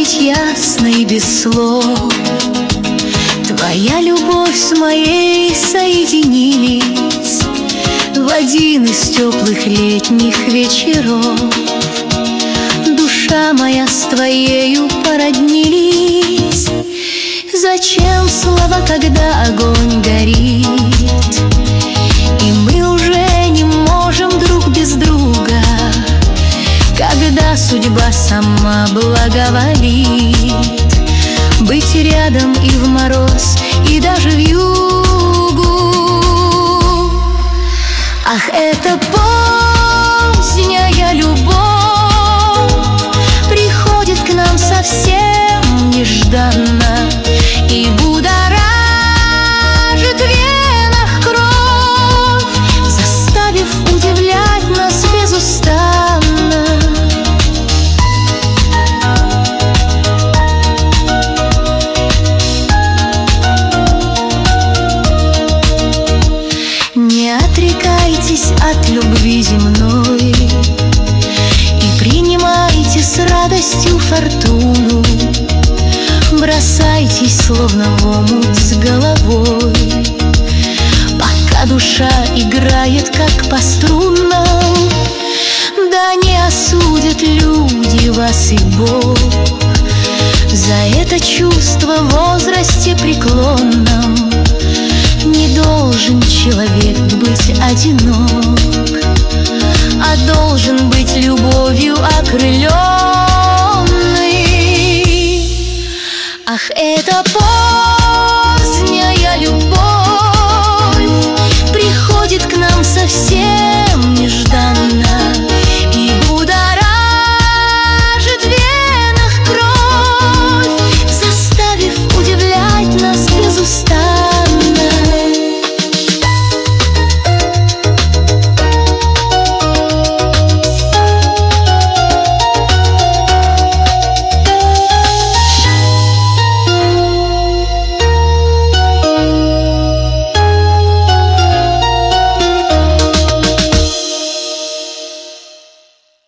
говорить ясно и без слов. Твоя любовь с моей соединились в один из теплых летних вечеров. Душа моя с твоею породнились. Зачем слова, когда огонь горит, и мы уже не можем друг без друга, когда судьба сама благоволит быть рядом и в мороз, и даже в югу. Ах, это поздняя любовь приходит к нам совсем нежданно и будоражит в венах кровь, заставив удивлять нас безустанно. Не отрекайтесь от любви земной и принимайте с радостью фортуну. Бросайтесь словно в омут с головой, пока душа играет как по струнам. Да не осудят люди вас и Бог за это чувство в возрасте преклонном. Не должен человек быть одинок.